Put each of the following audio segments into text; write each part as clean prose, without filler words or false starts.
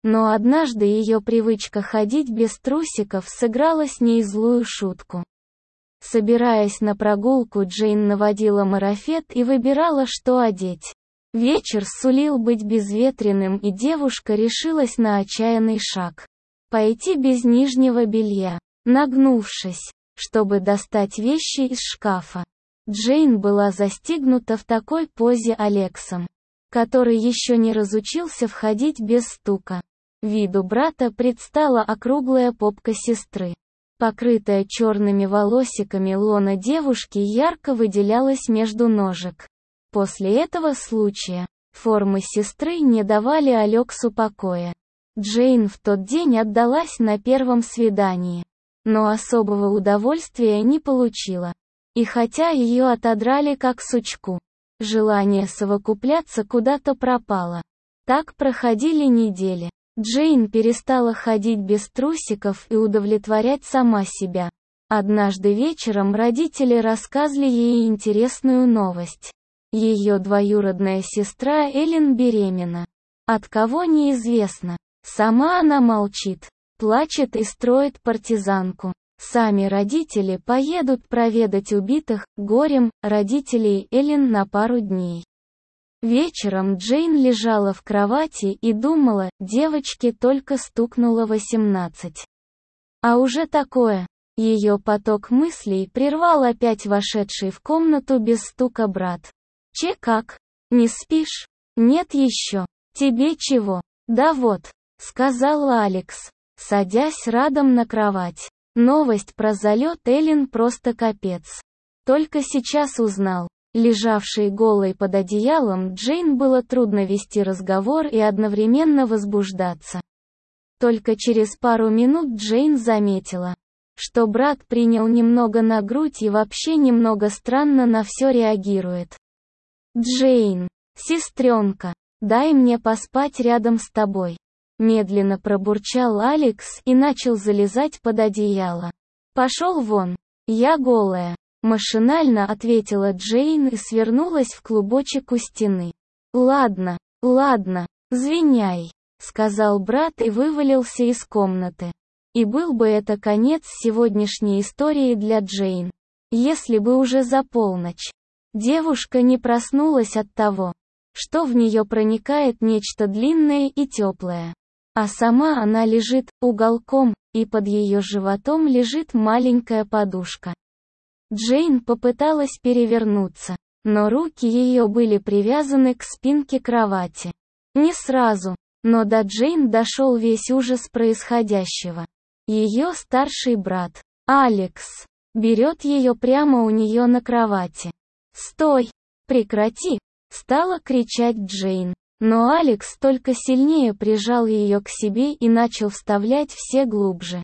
Но однажды ее привычка ходить без трусиков сыграла с ней злую шутку. Собираясь на прогулку, Джейн наводила марафет и выбирала, что одеть. Вечер сулил быть безветренным, и девушка решилась на отчаянный шаг. Пойти без нижнего белья. Нагнувшись, чтобы достать вещи из шкафа, Джейн была застигнута в такой позе Алексом, который еще не разучился входить без стука. Виду брата предстала округлая попка сестры. Покрытая черными волосиками лона девушки ярко выделялась между ножек. После этого случая, формы сестры не давали Алексу покоя. Джейн в тот день отдалась на первом свидании, но особого удовольствия не получила. И хотя ее отодрали как сучку, желание совокупляться куда-то пропало. Так проходили недели. Джейн перестала ходить без трусиков и удовлетворять сама себя. Однажды вечером родители рассказали ей интересную новость. Ее двоюродная сестра Эллен беременна. От кого неизвестно. Сама она молчит, плачет и строит партизанку. Сами родители поедут проведать убитых, горем, родителей Эллен на пару дней. Вечером Джейн лежала в кровати и думала, девочке только стукнуло 18. А уже такое. Ее поток мыслей прервал опять вошедший в комнату без стука брат. «Че как? Не спишь? Нет еще. Тебе чего?» «Да вот», — сказал Алекс, садясь рядом на кровать. Новость про залет Эллен просто капец. Только сейчас узнал. Лежавшей голой под одеялом Джейн было трудно вести разговор и одновременно возбуждаться. Только через пару минут Джейн заметила, что брат принял немного на грудь и вообще немного странно на все реагирует. «Джейн, сестренка, дай мне поспать рядом с тобой», — медленно пробурчал Алекс и начал залезать под одеяло. «Пошел вон, я голая», — машинально ответила Джейн и свернулась в клубочек у стены. «Ладно, ладно, извиняй», — сказал брат и вывалился из комнаты. И был бы это конец сегодняшней истории для Джейн, если бы уже за полночь девушка не проснулась от того, что в нее проникает нечто длинное и теплое. А сама она лежит уголком, и под ее животом лежит маленькая подушка. Джейн попыталась перевернуться, но руки ее были привязаны к спинке кровати. Не сразу, но до Джейн дошел весь ужас происходящего. Ее старший брат, Алекс, берет ее прямо у нее на кровати. «Стой! Прекрати!» — стала кричать Джейн. Но Алекс только сильнее прижал ее к себе и начал вставлять все глубже.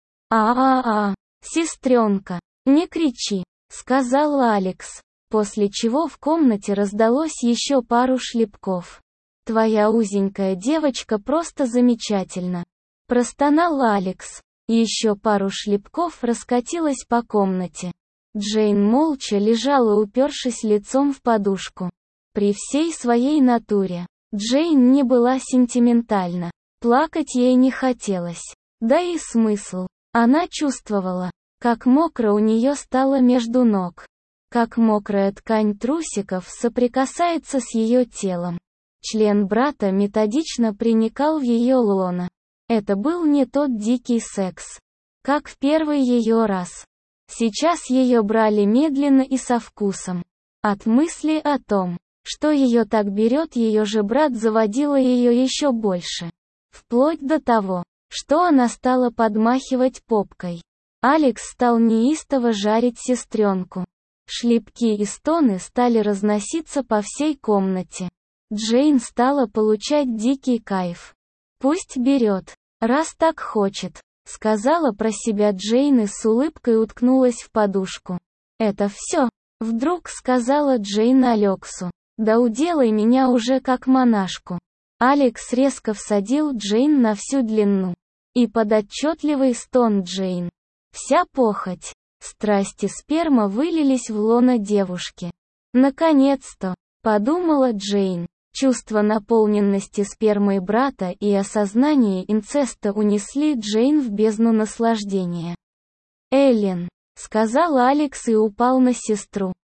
Сестренка, не кричи», — сказал Алекс, после чего в комнате раздалось еще пару шлепков. «Твоя узенькая девочка просто замечательна», — простонал Алекс. Еще пару шлепков раскатилось по комнате. Джейн молча лежала, упершись лицом в подушку. При всей своей натуре Джейн не была сентиментальна. Плакать ей не хотелось. Да и смысл. Она чувствовала, как мокро у нее стало между ног. Как мокрая ткань трусиков соприкасается с ее телом. Член брата методично проникал в ее лоно. Это был не тот дикий секс, как в первый ее раз. Сейчас ее брали медленно и со вкусом. От мысли о том, что ее так берет ее же брат, заводило ее еще больше. Вплоть до того, что она стала подмахивать попкой. Алекс стал неистово жарить сестренку. Шлепки и стоны стали разноситься по всей комнате. Джейн стала получать дикий кайф. «Пусть берет, раз так хочет», — сказала про себя Джейн и с улыбкой уткнулась в подушку. «Это все», — вдруг сказала Джейн Алексу. «Да уделай меня уже как монашку». Алекс резко всадил Джейн на всю длину. И под отчетливый стон Джейн. Вся похоть, страсть и сперма вылились в лоно девушки. «Наконец-то», — подумала Джейн. Чувство наполненности спермой брата и осознание инцеста унесли Джейн в бездну наслаждения. «Эллен», — сказал Алекс и упал на сестру.